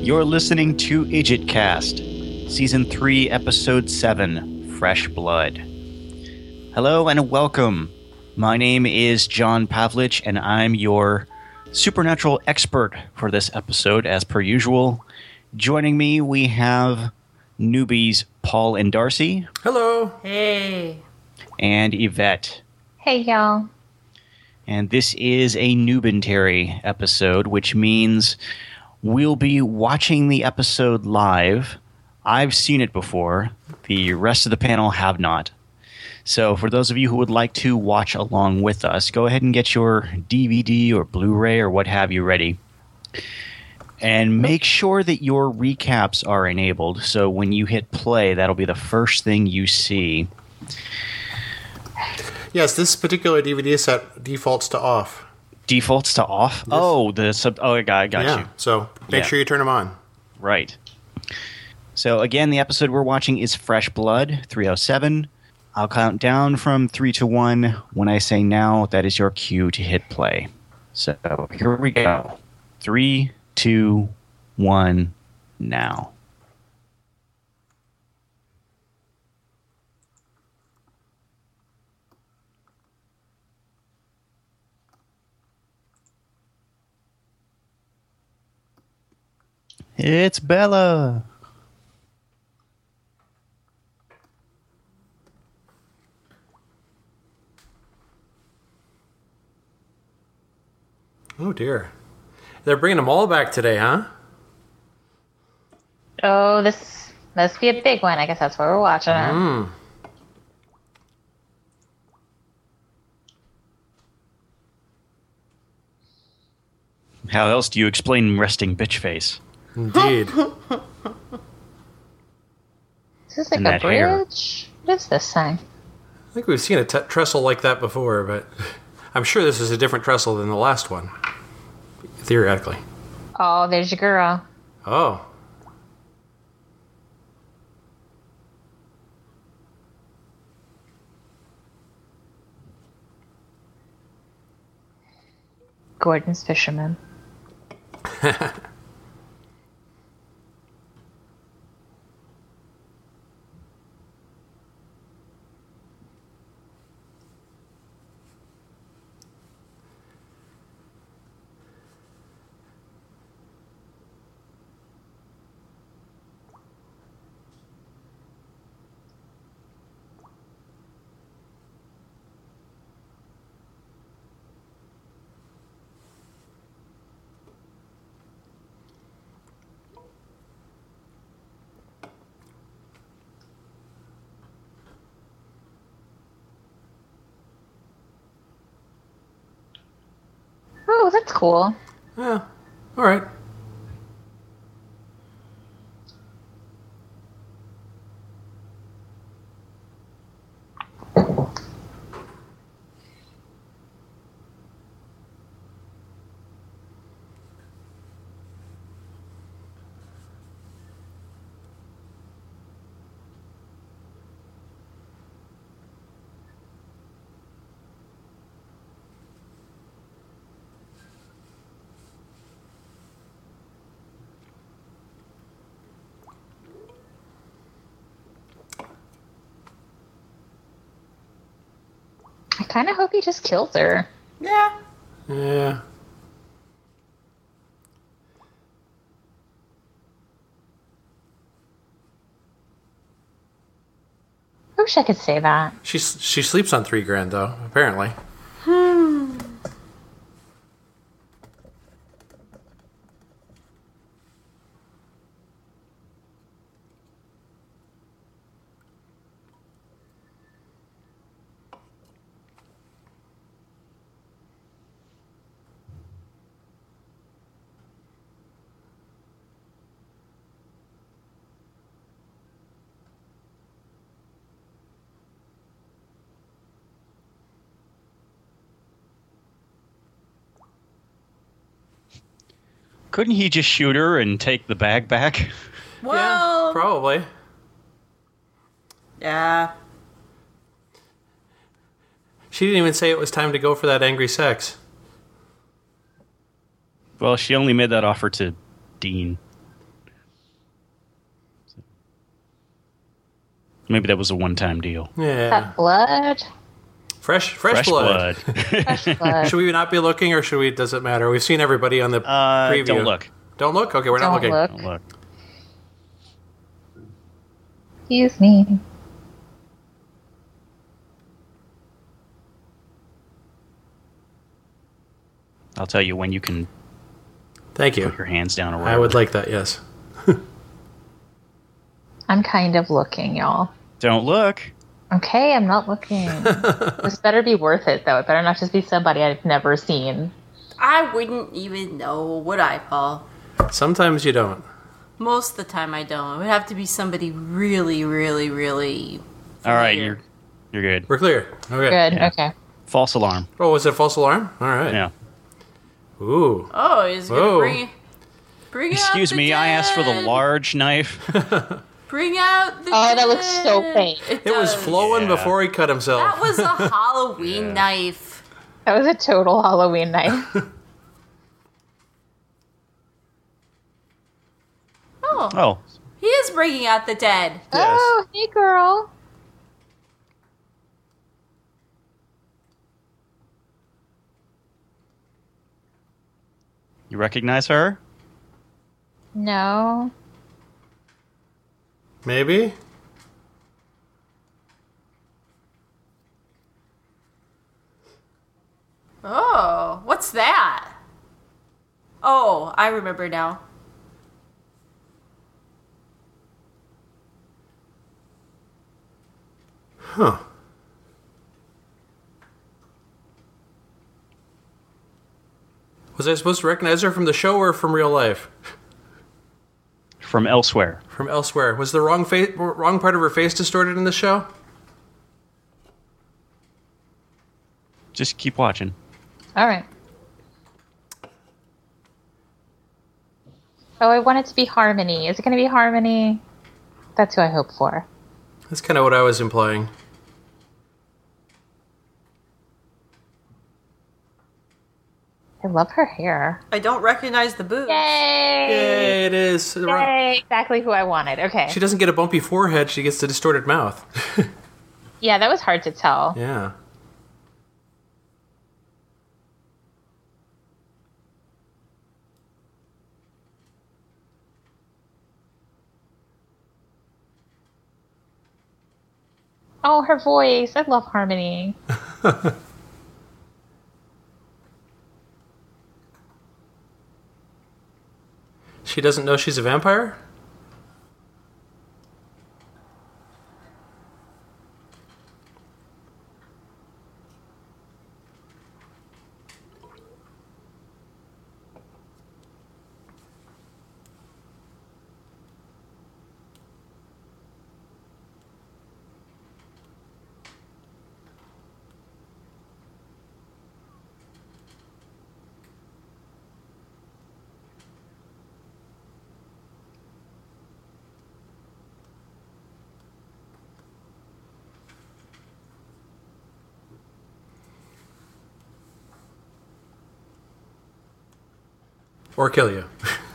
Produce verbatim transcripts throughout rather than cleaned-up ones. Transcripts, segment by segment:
You're listening to IdjitCast, Season three, Episode seven, Fresh Blood. Hello and welcome. My name is John Pavlich, and I'm your supernatural expert for this episode, as per usual. Joining me, we have newbies Paul and Darcy. Hello. Hey. And Yvette. Hey, y'all. And this is a Noobentary episode, which means we'll be watching the episode live. I've seen it before. The rest of the panel have not. So for those of you who would like to watch along with us, go ahead and get your D V D or Blu-ray or what have you ready. And make sure that your recaps are enabled, so when you hit play, that'll be the first thing you see. Yes, this particular D V D set defaults to off. Defaults to off? Yes. Oh, the sub. Oh, I got, I got yeah, you. So make yeah. sure you turn them on. Right. So again, the episode we're watching is Fresh Blood, three oh seven. I'll count down from three to one. When I say now, that is your cue to hit play. So here we go. Three, two, one, now. It's Bella. Oh, dear. They're bringing them all back today, huh? Oh, this must be a big one. I guess that's why we're watching it. Mm. How else do you explain resting bitch face? Indeed. Is this like And a that hair. bridge? What is this thing? I think we've seen a t- trestle like that before, but I'm sure this is a different trestle than the last one. Theoretically. Oh, there's your girl. Oh. Gordon's fisherman. Oh, that's cool. Yeah. All right. I kind of hope he just kills her. Yeah. Yeah. I wish I could say that. She she sleeps on three grand though. Apparently. Hmm. Couldn't he just shoot her and take the bag back? Well, Yeah, probably. Yeah. She didn't even say it was time to go for that angry sex. Well, she only made that offer to Dean. Maybe that was a one-time deal. Yeah. That blood. Fresh, fresh, Fresh blood. Fresh blood. Should we not be looking, or should we? Does it matter? We've seen everybody on the Uh, preview. don't look. Don't look. Okay, we're not Don't looking. look. Don't look. Excuse me. I'll tell you when you can Thank you. put your hands down or I whatever. would like that. Yes. I'm kind of looking, y'all. Don't look. Okay, I'm not looking. This better be worth it, though. It better not just be somebody I've never seen. I wouldn't even know, would I, Paul? Sometimes you don't. Most of the time I don't. It would have to be somebody really, really, really All right, familiar. you're you're good. We're clear. Okay. Good, Yeah. okay. False alarm. Oh, was it a false alarm? All right. Yeah. Ooh. Oh, he's gonna Whoa. bring bring out Excuse the me, I asked for the dead. large knife. Bring out the Oh, that looks so dead. fake. It, It was does. flowing Yeah. before he cut himself. That was a Halloween knife. That was a total Halloween night. Oh, Oh, he is bringing out the dead. Yes. Oh, hey, girl. you recognize her? No. Maybe. Oh, what's that? Oh, I remember now. Huh. Was I supposed to recognize her from the show or from real life? From elsewhere. From elsewhere. Was the wrong face, wrong part of her face distorted in the show? Just keep watching. All right. Oh, I want it to be Harmony. Is it going to be Harmony? That's who I hope for. That's kind of what I was implying. I love her hair. I don't recognize the boobs. Yay! Yay, it is. Yay! Exactly who I wanted. Okay. She doesn't get a bumpy forehead, she gets the distorted mouth. Yeah, that was hard to tell. Yeah. Oh, her voice. I love Harmony. She doesn't know she's a vampire? Or kill you.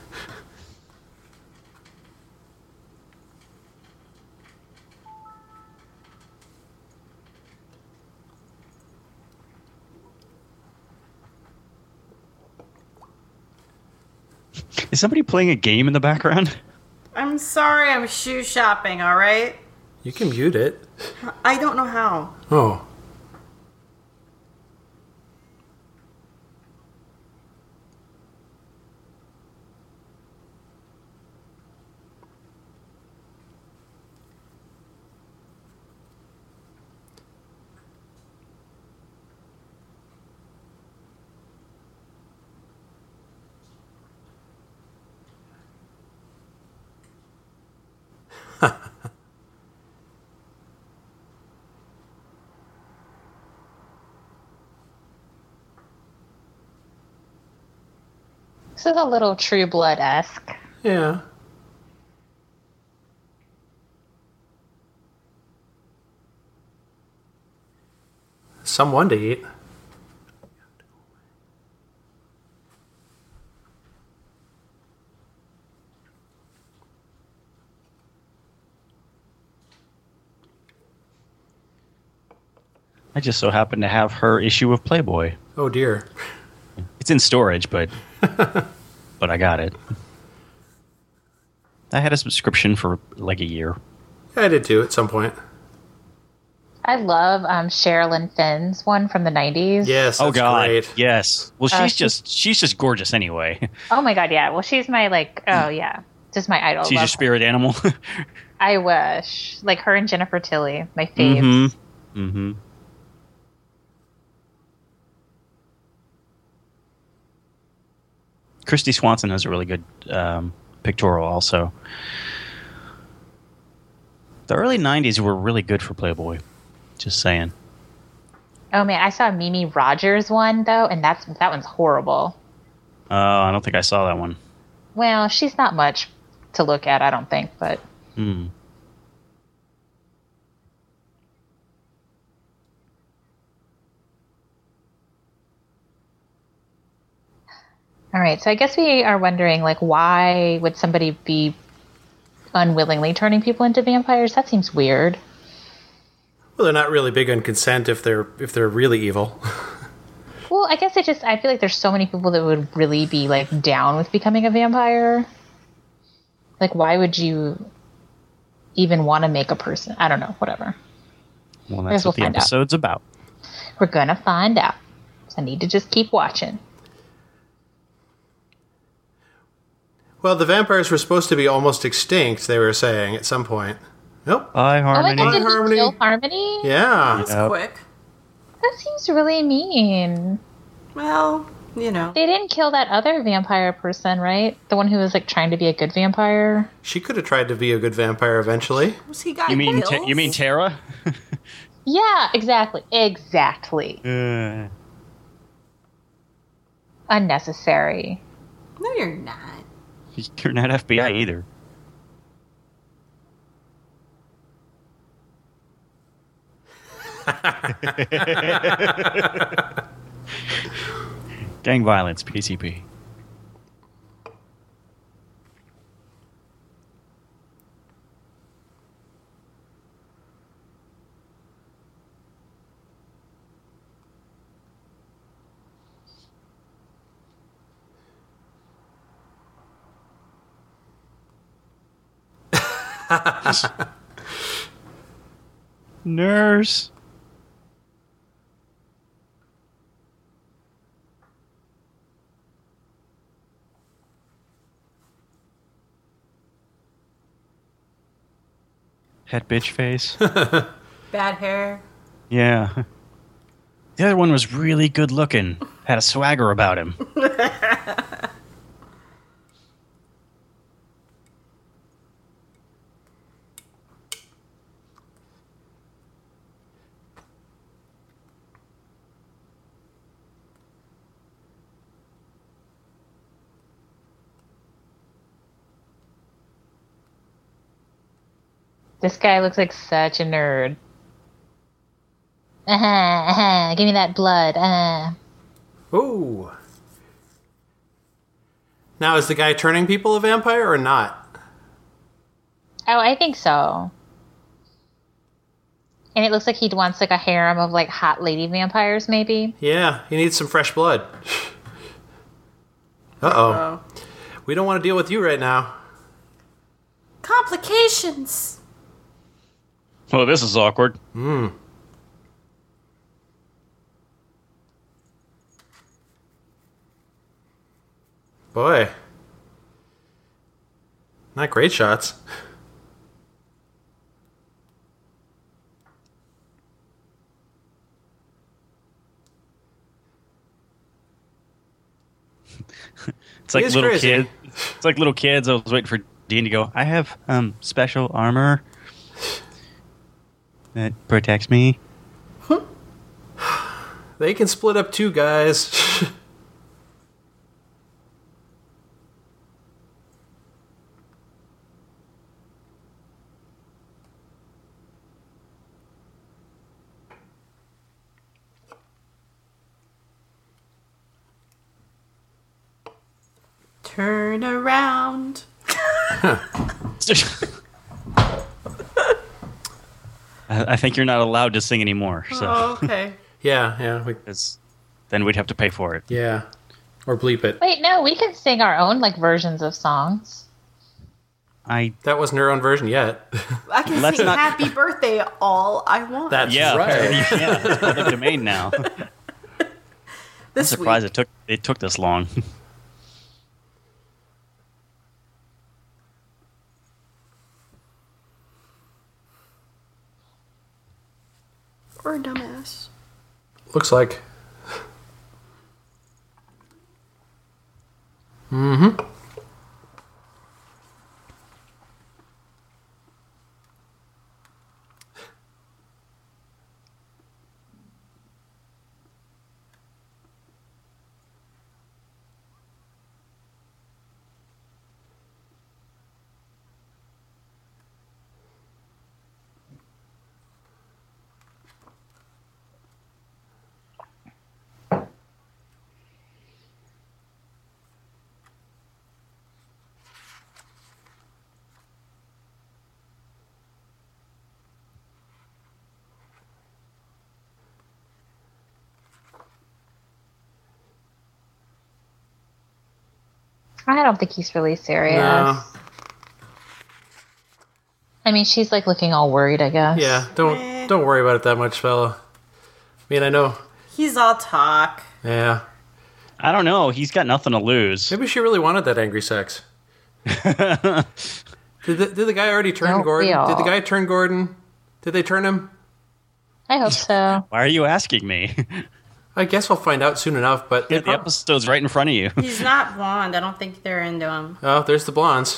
Is somebody playing a game in the background? I'm sorry, I'm shoe shopping, alright? You can mute it. I don't know how. Oh. This is a little True Blood-esque. Yeah. Someone to eat. I just so happen to have her issue of Playboy. Oh dear. It's in storage, but but I got it. I had a subscription for like a year. I did too at some point. I love um, Sherilyn Finn's one from the nineties. Yes, that's oh God, great. yes. Well, she's Uh, she- just she's just gorgeous anyway. Oh my god, yeah. Well, she's my like. Oh yeah, just my idol. She's Love your her. spirit animal. I wish like her and Jennifer Tilly, my faves. mm-hmm. Mm-hmm. Christy Swanson has a really good um, pictorial also. The early nineties were really good for Playboy. Just saying. Oh man, I saw a Mimi Rogers one though, and that's that one's horrible. Uh, I don't think I saw that one. Well, she's not much to look at, I don't think, but Hmm. all right. So I guess we are wondering, like, why would somebody be unwillingly turning people into vampires? That seems weird. Well, they're not really big on consent if they're if they're really evil. Well, I guess it just I feel like there's so many people that would really be like down with becoming a vampire. Like, why would you even want to make a person? I don't know. Whatever. Well, Guess that's we'll what the find out. episode's about. We're gonna find out. So I need to just keep watching. Well, the vampires were supposed to be almost extinct, they were saying at some point. Nope. Bye, Oh my Harmony. god, did he Harmony. kill Harmony? Yeah. That's Yep. quick. That seems really mean. Well, you know. They didn't kill that other vampire person, right? The one who was like trying to be a good vampire. She could have tried to be a good vampire eventually. Was he got You mean pills? Ta- you mean Tara? Yeah, exactly. Exactly. Uh, Unnecessary. No, you're not. you're not F B I either. Gang violence, P C P. Nurse. Head bitch face. Bad hair. Yeah. The other one was really good looking. Had a swagger about him. This guy looks like such a nerd. Uh-huh, uh-huh. Give me that blood. Uh. Ooh. Now, is the guy turning people a vampire or not? Oh, I think so. And it looks like he wants like a harem of like hot lady vampires, maybe. Yeah, he needs some fresh blood. Uh-oh. Oh. We don't want to deal with you right now. Complications. Well, this is awkward. Hmm. Boy. Not great shots. It's like He is little crazy. kids. It's like little kids. I was waiting for Dean to go, I have um special armor that protects me. They can split up too, guys. Turn around. Ah, I, I think you're not allowed to sing anymore. So Oh, okay. Yeah, yeah, we, it's, then we'd have to pay for it. yeah. Or bleep it. Wait, no, we can sing our own like versions of songs. I That wasn't her own version yet. I can Let's sing not- "Happy Birthday" all I want. That's yeah, right. yeah, it's public domain now. I'm this surprised week. it took it took this long. Or a dumbass. Looks like. Mm-hmm. I don't think he's really serious. No. I mean, she's like looking all worried, I guess. Yeah, don't Eh. don't worry about it that much, fella. I mean, I know. He's all talk. Yeah. I don't know. He's got nothing to lose. Maybe she really wanted that angry sex. did, the, did the guy already turn Don't Gordon? we all? Did the guy turn Gordon? Did they turn him? I hope so. Why are you asking me? I guess we'll find out soon enough, but... the episode's right in front of you. He's not blonde. I don't think they're into him. Oh, there's the blondes.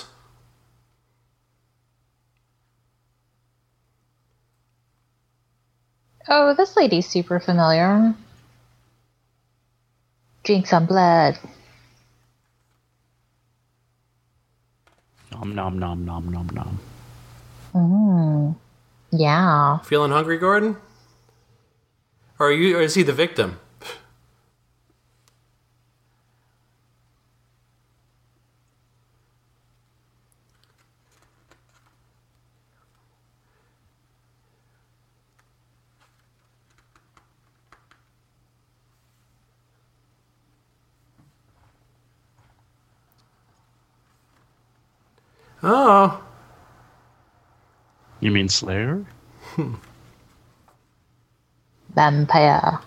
Oh, this lady's super familiar. Drink some blood. Nom nom nom nom nom nom. Mm. Yeah. Feeling hungry, Gordon? Or, are you, or is he the victim? Oh. You mean Slayer? Vampire.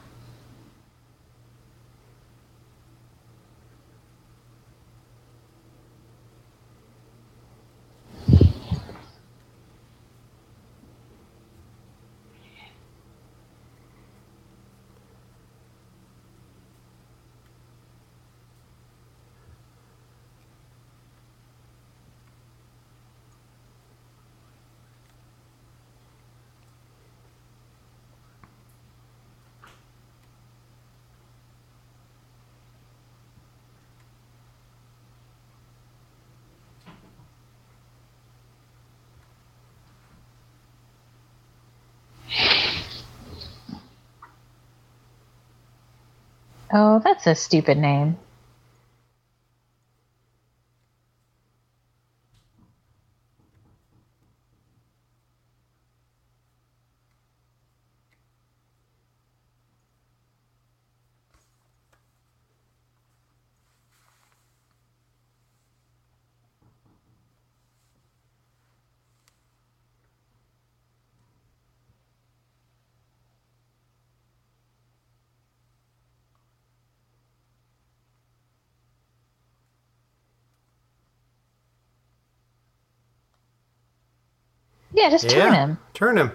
Oh, that's a stupid name. Yeah, just turn him. Turn him.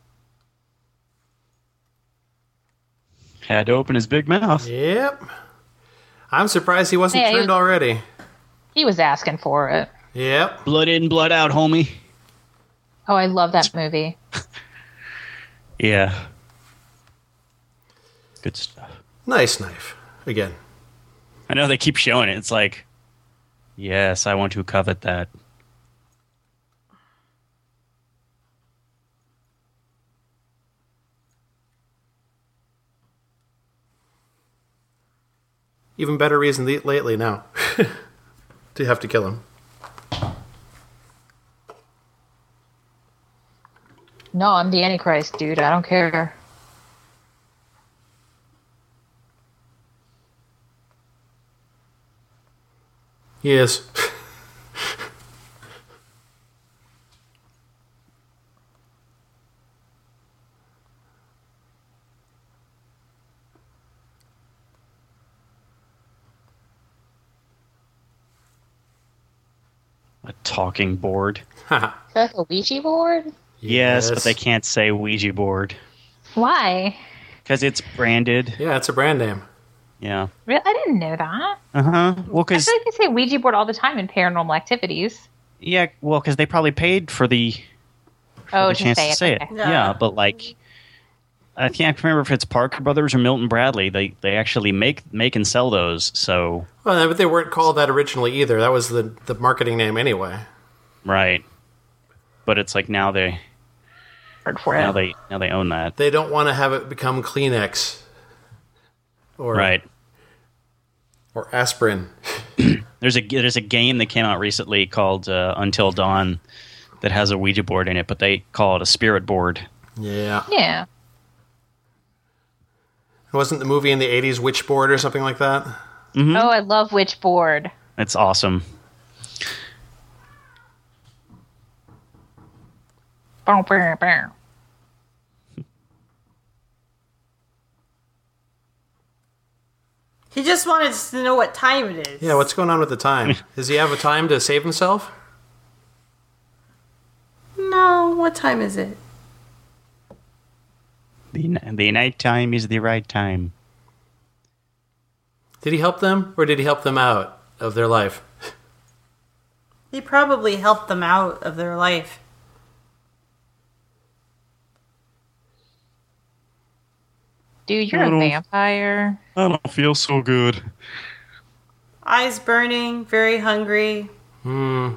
Had to open his big mouth. Yep. I'm surprised he wasn't Yeah, he turned was- already. He was asking for it. Yep. Blood in, blood out, homie. Oh, I love that movie. Yeah. Good stuff. Nice knife. Again. I know they keep showing it. It's like, yes, I want to covet that. Even better reason le- lately now to have to kill him. No, I'm the Antichrist, dude. I don't care. He is. A talking board. Is that like a Ouija board? Yes, but they can't say Ouija board Why? because it's branded. Yeah, it's a brand name. Yeah. Really? I didn't know that. Uh huh. Well, I because feel like they say Ouija board all the time in Paranormal Activities. yeah, well, because they probably paid for the for Oh, the to chance say to it, say okay. it. Yeah. Yeah, but like, I can't remember if it's Parker Brothers or Milton Bradley. They they actually make make and sell those. So Well, but they weren't called that originally either. That was the, the marketing name anyway. right, but it's like now they Word for now it. they now they own that. They don't want to have it become Kleenex or Right. or aspirin. There's a there's a game that came out recently called uh, Until Dawn that has a Ouija board in it, but they call it a spirit board. Yeah. Yeah. Wasn't the movie in the eighties Witchboard or something like that? Mm-hmm. Oh, I love Witch board. It's awesome. Bow, bow, bow. He just wanted us to know what time it is. Yeah, what's going on with the time? Does he have a time to save himself? No, what time is it? The n- the night time is the right time. Did he help them or did he help them out of their life? He probably helped them out of their life. Dude, you're I a don't- vampire. I don't feel so good. Eyes burning, very hungry. Hmm.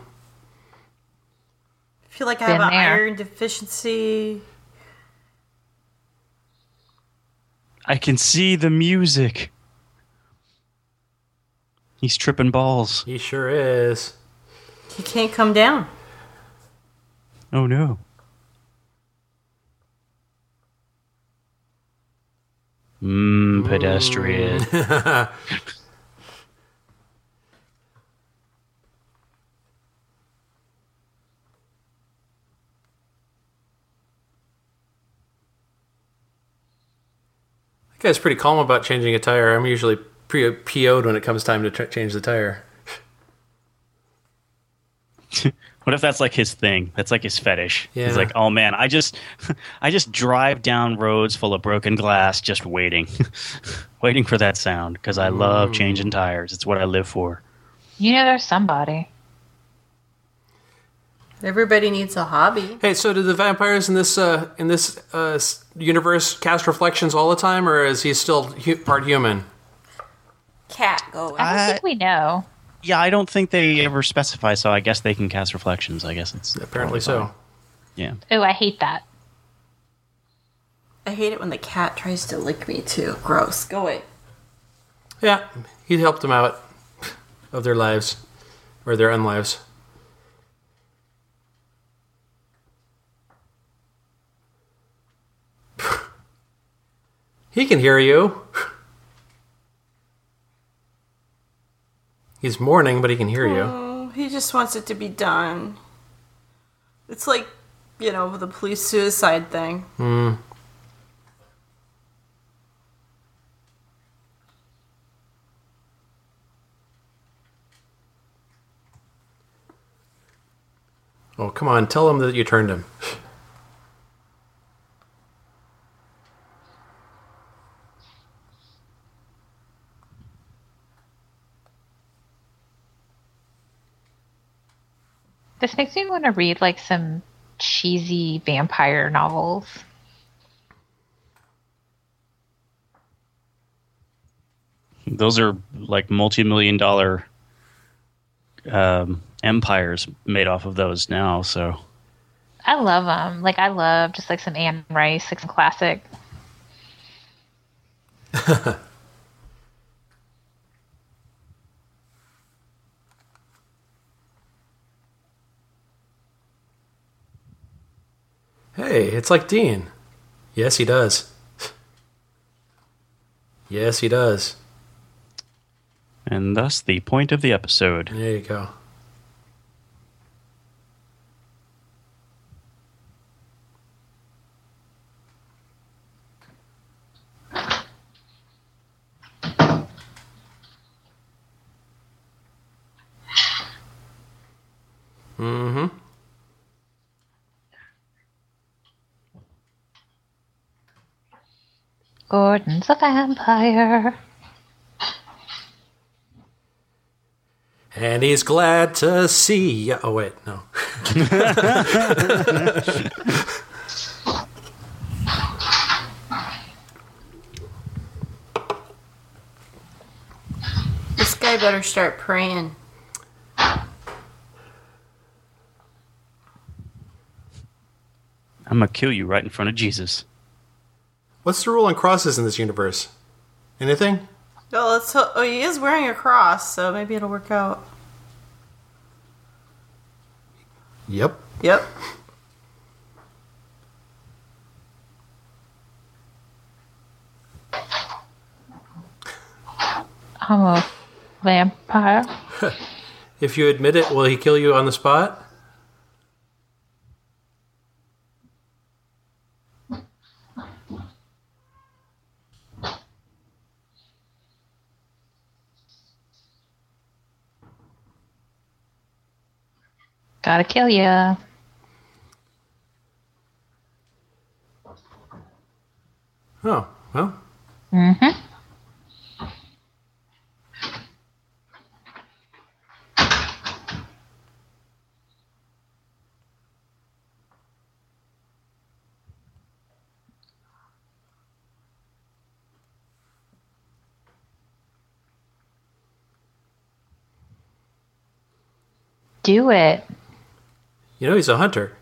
Feel like I Been have an there. iron deficiency. I can see the music. He's tripping balls. He sure is. He can't come down. Oh no. Mmm, pedestrian. That guy's pretty calm about changing a tire. I'm usually pre P O'd when it comes time to tr- change the tire. What if that's like his thing? That's like his fetish. Yeah. He's like, oh man, I just, I just drive down roads full of broken glass, just waiting, waiting for that sound because I love changing tires. It's what I live for. You know there's somebody. Everybody needs a hobby. Hey, so do the vampires in this uh, in this uh, s- universe cast reflections all the time, or is he still hu- part human? Cat, go away. I don't I- think we know. Yeah, I don't think they ever specify, so I guess they can cast reflections. I guess it's Apparently probably so. fine. Yeah. Oh, I hate that. I hate it when the cat tries to lick me too. Gross. Go away. Yeah, he helped them out of their lives or their unlives. He can hear you. He's mourning, but he can hear you. Oh, he just wants it to be done. It's like, you know, the police suicide thing. Hmm. Oh, come on, tell him that you turned him. This makes me want to read like some cheesy vampire novels. Those are like multi-million dollar um, empires made off of those now. So I love them. Like I love just like some Anne Rice, like some classic. Hey, it's like Dean. Yes, he does. Yes, he does. And thus the point of the episode. There you go. Mm-hmm. Gordon's a vampire. And he's glad to see you. Oh, wait, no. This guy better start praying. I'm going to kill you right in front of Jesus. What's the rule on crosses in this universe? Anything? Well, let's ho- oh, he is wearing a cross, so maybe it'll work out. Yep. Yep. I'm a vampire. If you admit it, will he kill you on the spot? Gotta kill ya. Oh, well. Mm-hmm. Do it. You know he's a hunter.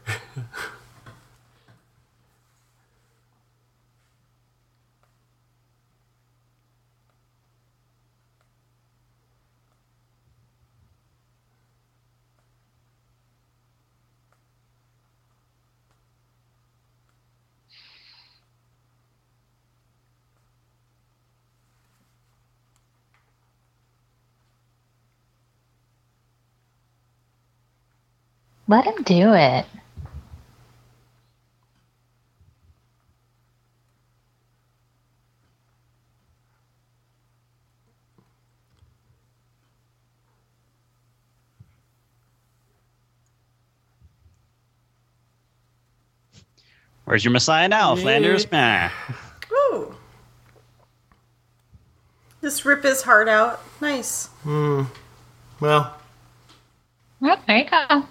Let him do it. Where's your Messiah now, Flanders? Meh. Ooh. Just rip his heart out. Nice. Hmm. Well, Oh, there you go.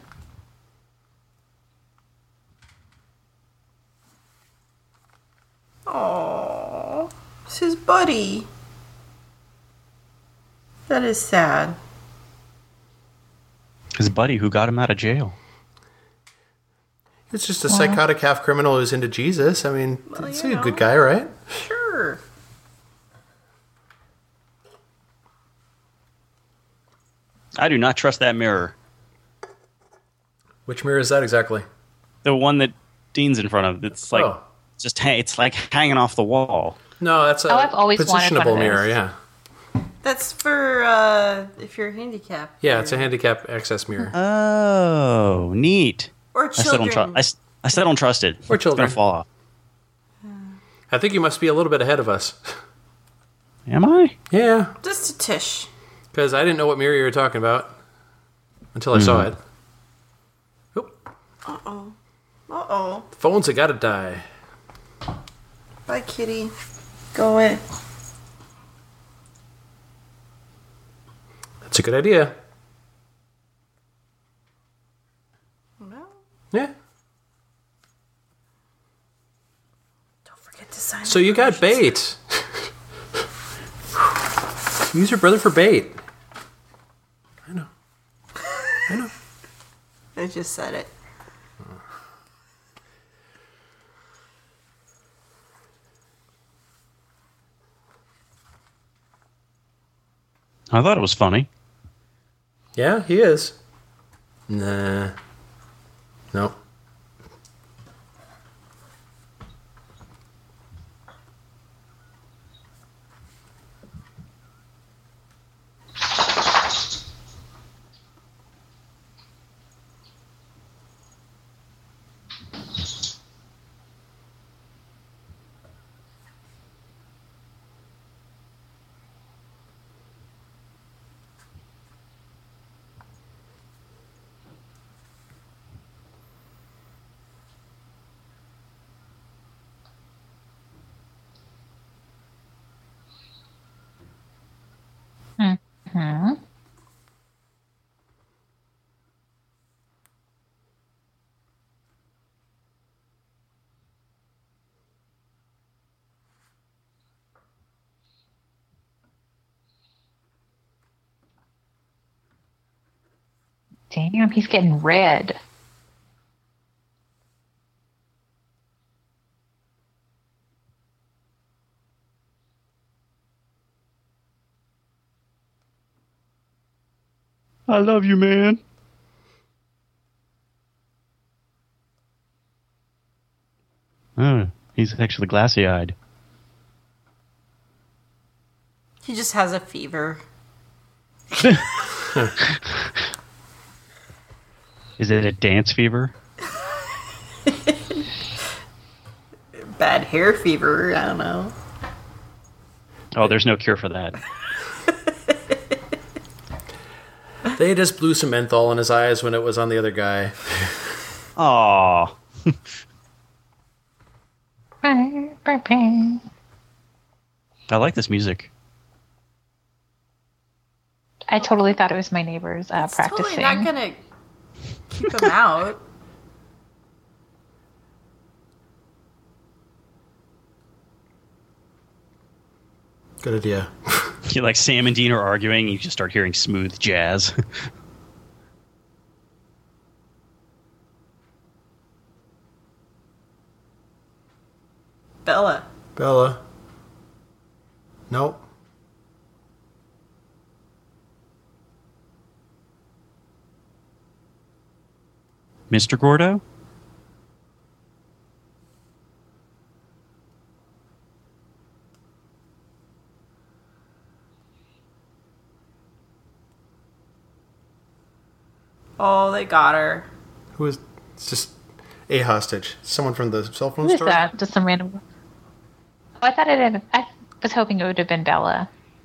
Aww. It's his buddy. That is sad. His buddy who got him out of jail. it's just a psychotic half criminal who's into Jesus. I mean, Well, he's you a good know. guy, right? Sure. I do not trust that mirror. Which mirror is that exactly? The one that Dean's in front of. It's like Oh. just ha- it's like hanging off the wall. No, that's a Oh, I've always wanted one positionable of mirror, those. yeah. That's for uh, if you're handicapped. Yeah, it's a handicap access mirror. Oh, neat. Or I still don't children. trust. I, s- I still don't trust it. Or It's children. gonna fall off. I think you must be a little bit ahead of us. Am I? Yeah, Just a tish. because I didn't know what mirror you were talking about until I saw Hmm. it. Oop, Uh-oh. Uh-oh. phones have got to die. Bye, kitty. Go away. That's a good idea. No. Yeah. Don't forget to sign So up you for got emergency. bait. Use your brother for bait. I know. I know. I just said it. I thought it was funny. Yeah, he is. Nah. Nope. Mm-hmm. Damn, he's getting red. I love you, man. Oh, he's actually glassy-eyed. He just has a fever. Is it a dance fever? Bad hair fever, I don't know. Oh, there's no cure for that. They just blew some menthol in his eyes when it was on the other guy. Aww. I like this music. I totally thought it was my neighbors uh, It's practicing. totally not gonna keep him out. Good idea. You like Sam and Dean are arguing, and you just start hearing smooth jazz. Bella. Bella. Nope. Mister Gordo? Oh, they got her. Who is... It's just a hostage. Someone from the cell phone Who is store? that? Just some random. Oh, I thought it had. I was hoping it would have been Bella.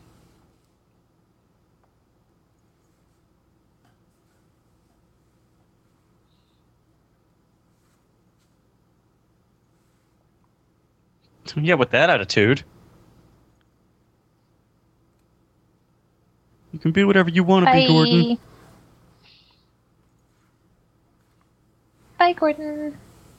Yeah, with that attitude. You can be whatever you want to be, Gordon. Bye, Gordon.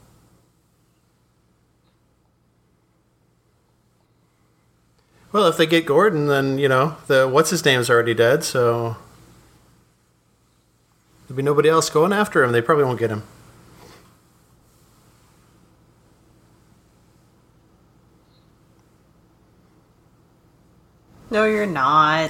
Well, if they get Gordon, then, you know, the what's-his-name's already dead, so... There'll be nobody else going after him. They probably won't get him. No, you're not.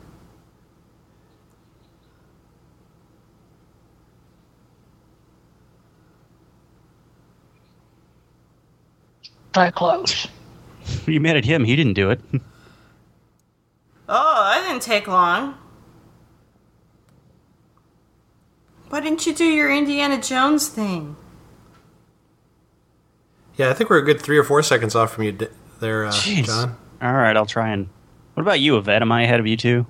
Very close. You mad at him? He didn't do it. Oh, that didn't take long. Why didn't you do your Indiana Jones thing? Yeah, I think we're a good three or four seconds off from you d- there, uh, Jeez. John. All right, I'll try and... What about you, Yvette? Am I ahead of you two?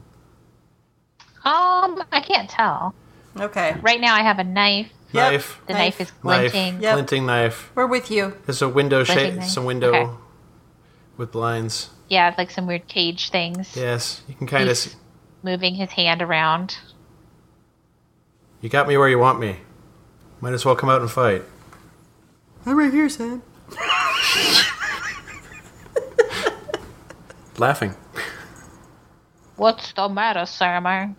Um, I can't tell. Okay. Right now, I have a knife. Yep. Knife. The Knife. knife, is Knife. glinting. Yep. Glinting knife. We're with you. There's a window Glinting shade, knife. some window Okay. with blinds. Yeah, like some weird cage things. Yes, you can kind of... He's moving his hand around. You got me where you want me. Might as well come out and fight. I'm right here, Sam. Laughing. What's the matter, Sammy?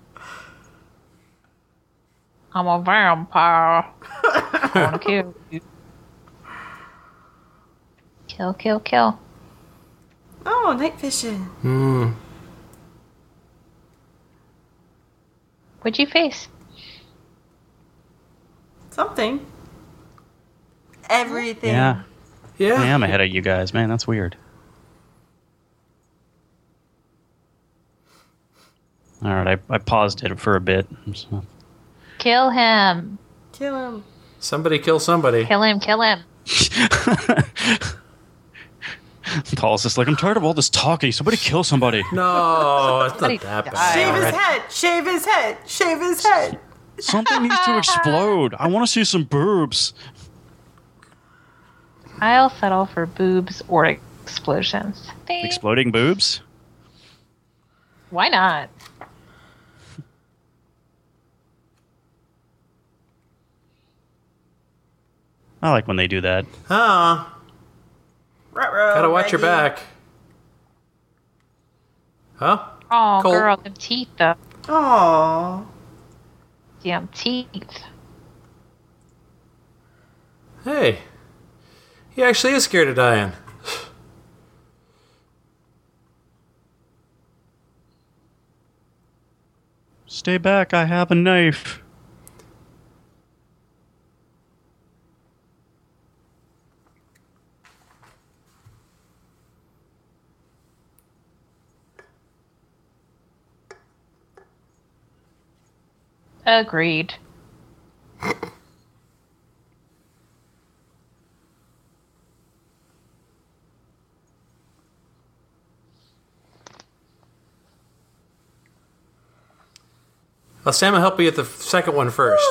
I'm a vampire. I wanna kill you. Kill, kill, kill. Oh, night fishing. Hmm. What'd you face? Something. Everything. Yeah. Yeah. I am ahead of you guys. Man, that's weird. All right, I, I paused it for a bit. So- Kill him. Kill him. Somebody kill somebody. Kill him, kill him. Paul's just like, I'm tired of all this talking. Somebody kill somebody. No, it's Somebody not that die. bad. Shave his Alright. head. Shave his head. Shave his head. Something needs to explode. I want to see some boobs. I'll settle for boobs or explosions. Thanks. Exploding boobs? Why not? I like when they do that. Ah, Ruh-roh, gotta watch your Reggie. back. Huh? Oh, Colt. girl, them teeth, though. Aw. Damn teeth. Hey. He actually is scared of dying. Stay back, I have a knife. Agreed. Well, Sam will help you at the second one first.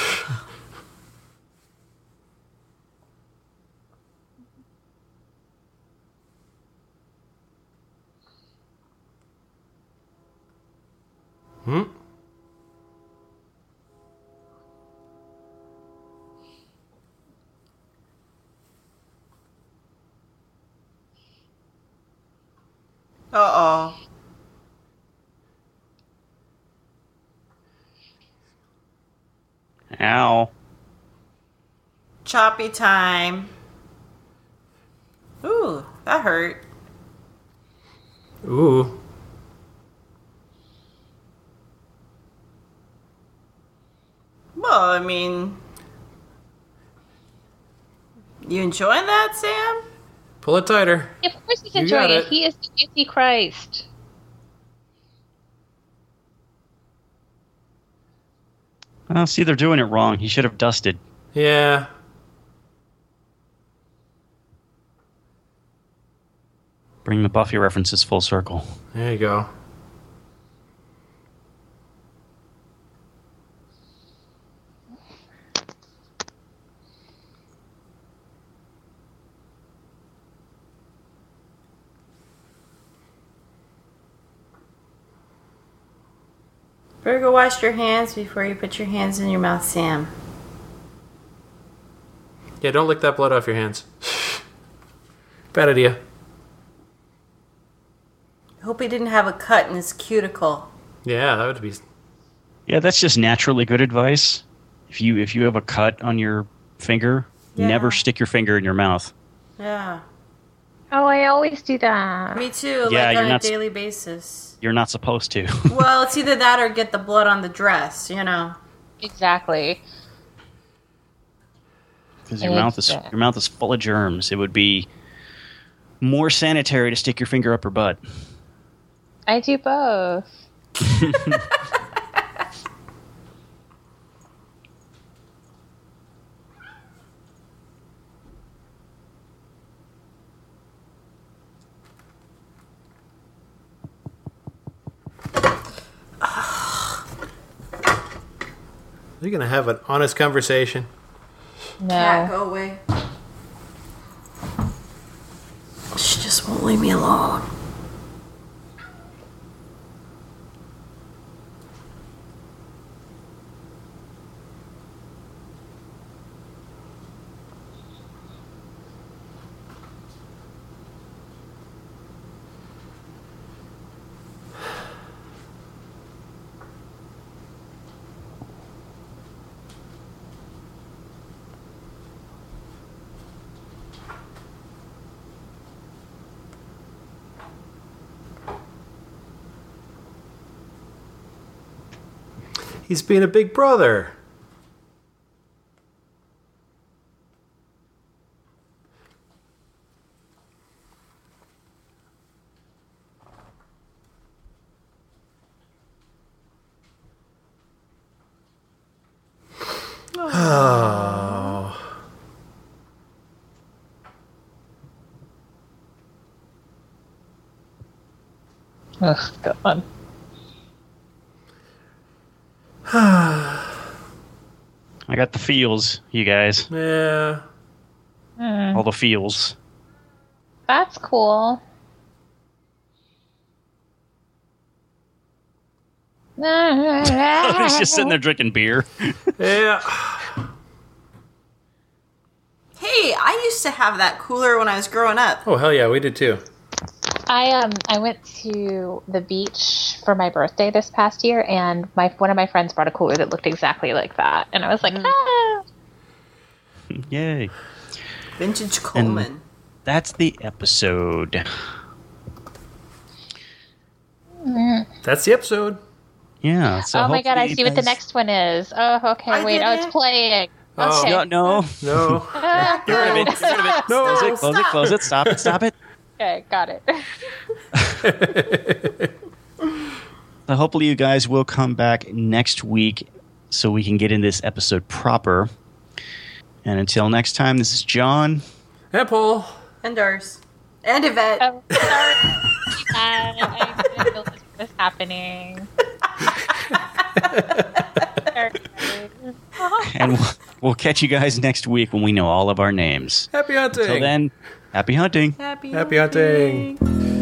hmm? Uh-oh. Ow. Choppy time. Ooh, that hurt. Ooh. Well, I mean... You enjoying that, Sam? Pull it tighter. Of course he's You enjoying got it. it. He is the Antichrist. Well, see, they're doing it wrong. He should have dusted. Yeah. Bring the Buffy references full circle. There you go. Better go wash your hands before you put your hands in your mouth, Sam. Yeah, don't lick that blood off your hands. Bad idea. I hope he didn't have a cut in his cuticle. Yeah, that would be... Yeah, that's just naturally good advice. If you if you have a cut on your finger, Yeah. never stick your finger in your mouth. Yeah. Oh, I always do that. Me too, Yeah, like you're on a not s- daily basis. You're not supposed to. Well, it's either that or get the blood on the dress, you know. Exactly. Because your mouth is Exactly. your mouth is full of germs. It would be more sanitary to stick your finger up her butt. I do both. You're going to have an honest conversation. Cat, No. go away. She just won't leave me alone. He's being a big brother. Oh. Ugh, God. I got the feels, you guys. Yeah. All the feels. That's cool. He's just sitting there drinking beer. Yeah. Hey, I used to have that cooler when I was growing up. Oh, hell yeah, we did too. I um I went to the beach for my birthday this past year, and my one of my friends brought a cooler that looked exactly like that, and I was like, Mm. ah. Yay. Vintage Coleman. And that's the episode. That's the episode. Yeah. So Oh my god, I hopefully see you what the guys- next one is. Oh, okay, I wait, oh, didn't. it's playing. Oh. Okay. No, no. No. Ah, Get rid of it. Get rid of it. No. Close it. Close it. Stop. Close it. Stop it. Stop it. okay, got it. So hopefully you guys will come back next week so we can get in this episode proper. And until next time, this is John. Hey, Paul. And ours. And Yvette. Oh, sorry. I, I didn't know this was happening. And we'll, we'll catch you guys next week when we know all of our names. Happy hunting. Until then, happy hunting. Happy, Happy hunting.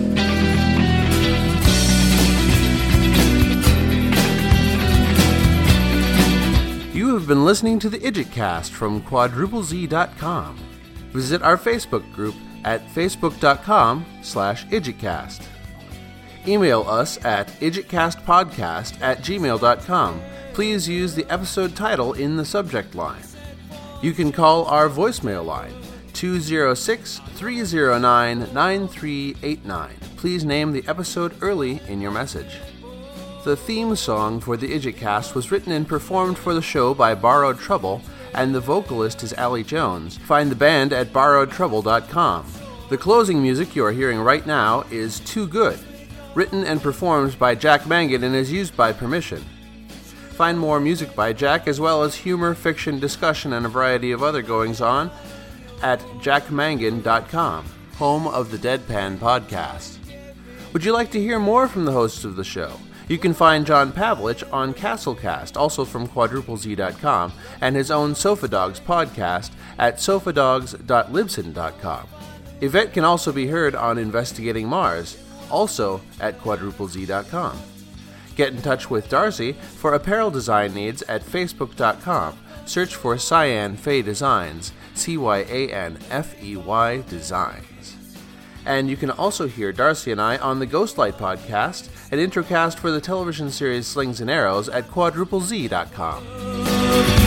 You have been listening to the IdjitCast from quadruple z dot com. Visit our Facebook group at facebook.com slash idjitcast. Email us at idjitcastpodcast at gmail.com. Please use the episode title in the subject line. You can call our voicemail line, two oh six, three oh nine, nine three eight nine. Please name the episode early in your message. The theme song for the IdjitCast was written and performed for the show by Borrowed Trouble, and the vocalist is Allie Jones. Find the band at borrowed trouble dot com. The closing music you are hearing right now is Too Good, written and performed by Jack Mangan and is used by permission. Find more music by Jack, as well as humor, fiction, discussion, and a variety of other goings-on at jack mangan dot com, home of the Deadpan Podcast. Would you like to hear more from the hosts of the show? You can find John Pavlich on Castlecast, also from quadruple z dot com, and his own Sofa Dogs podcast at sofa dogs dot libsyn dot com. Yvette can also be heard on Investigating Mars, also at quadruple z dot com. Get in touch with Darcy for apparel design needs at facebook dot com. Search for Cyan Fey Designs, C Y A N F E Y Designs. And you can also hear Darcy and I on the Ghostlight podcast, an introcast for the television series Slings and Arrows at quadruple z dot com.